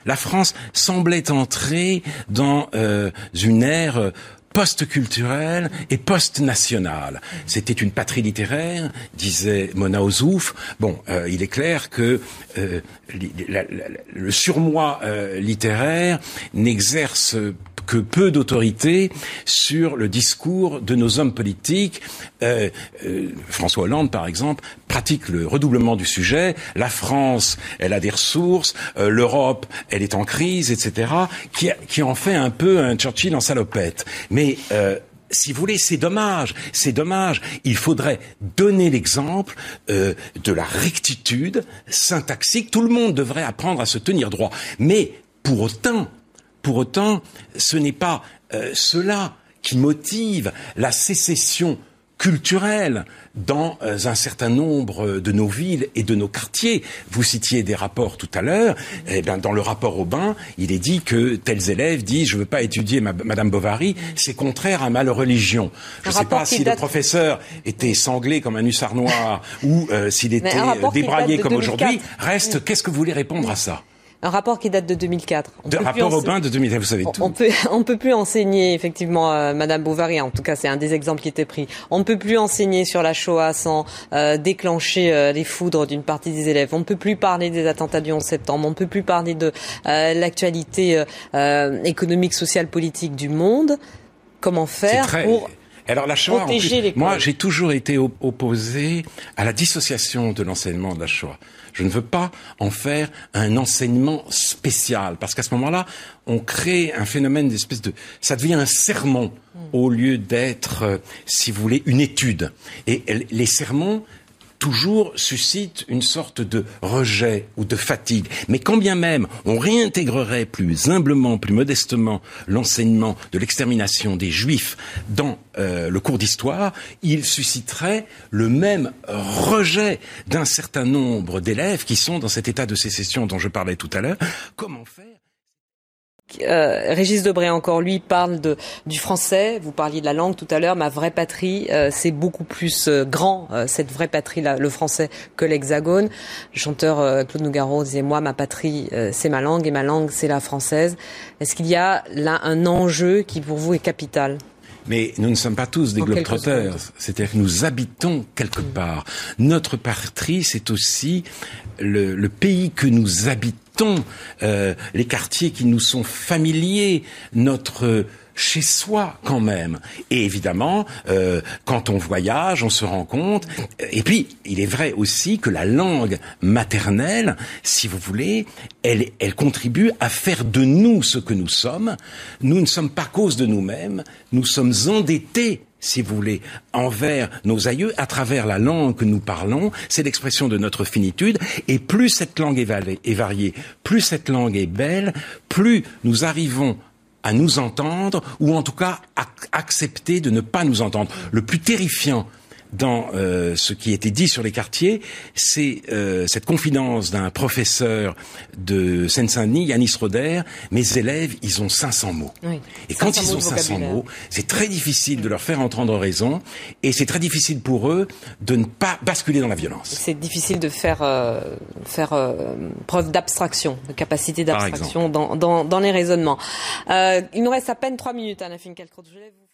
La France semblait entrer dans une ère post-culturelle et post-nationale. C'était une patrie littéraire, disait Mona Ozouf. Bon, il est clair que le surmoi littéraire n'exerce que peu d'autorité sur le discours de nos hommes politiques. François Hollande, par exemple, pratique le redoublement du sujet. La France, elle a des ressources. L'Europe, elle est en crise, etc. Qui en fait un peu un Churchill en salopette. Mais si vous voulez, c'est dommage. Il faudrait donner l'exemple de la rectitude syntaxique. Tout le monde devrait apprendre à se tenir droit. Mais pour autant, ce n'est pas cela qui motive la sécession culturelle dans un certain nombre de nos villes et de nos quartiers. Vous citiez des rapports tout à l'heure. Eh bien, dans le rapport Aubin, il est dit que tels élèves disent « je veux pas étudier Madame Bovary, c'est contraire à ma religion ». Je ne sais pas si le professeur était sanglé comme un hussard noir ou s'il était débraillé comme aujourd'hui. Reste, qu'est-ce que vous voulez répondre à ça ? Un rapport qui date de 2004. Rapport Aubin de 2004, vous savez tout. On peut plus enseigner, effectivement, Madame Bovary, en tout cas c'est un des exemples qui était pris. On ne peut plus enseigner sur la Shoah sans déclencher les foudres d'une partie des élèves. On ne peut plus parler des attentats du 11 septembre. On ne peut plus parler de l'actualité économique, sociale, politique du monde. Comment faire pour... Alors la Shoah, moi j'ai toujours été opposé à la dissociation de l'enseignement de la Shoah. Je ne veux pas en faire un enseignement spécial, parce qu'à ce moment-là, on crée un phénomène d'espèce de... Ça devient un sermon au lieu d'être, si vous voulez, une étude. Et les sermons toujours suscite une sorte de rejet ou de fatigue. Mais quand bien même on réintégrerait plus humblement, plus modestement l'enseignement de l'extermination des Juifs dans le cours d'histoire, il susciterait le même rejet d'un certain nombre d'élèves qui sont dans cet état de sécession dont je parlais tout à l'heure. Comment faire ? Régis Debray, encore lui, parle du français. Vous parliez de la langue tout à l'heure. Ma vraie patrie, c'est beaucoup plus grand, cette vraie patrie, le français, que l'Hexagone. Le chanteur Claude Nougaro disait, moi, ma patrie, c'est ma langue, et ma langue, c'est la française. Est-ce qu'il y a là un enjeu qui, pour vous, est capital ? Mais nous ne sommes pas tous des globetrotters. C'est-à-dire que nous habitons quelque part. Notre patrie, c'est aussi le pays que nous habitons. Les quartiers qui nous sont familiers, notre chez soi quand même. Et évidemment, quand on voyage, on se rend compte. Et puis, il est vrai aussi que la langue maternelle, si vous voulez, elle contribue à faire de nous ce que nous sommes. Nous ne sommes pas cause de nous-mêmes, nous sommes endettés, si vous voulez, envers nos aïeux, à travers la langue que nous parlons. C'est l'expression de notre finitude. Et plus cette langue est variée, plus cette langue est belle, plus nous arrivons à nous entendre, ou en tout cas à accepter de ne pas nous entendre. Le plus terrifiant dans ce qui était dit sur les quartiers, c'est cette confidence d'un professeur de Seine-Saint-Denis, Yanis Roder. Mes élèves, ils ont 500 mots. Oui, et quand ils ont 500 mots, c'est très difficile de leur faire entendre raison, et c'est très difficile pour eux de ne pas basculer dans la violence. C'est difficile de faire preuve d'abstraction, de capacité d'abstraction dans les raisonnements. Il nous reste à peine 3 minutes, Anna Finkielkraut.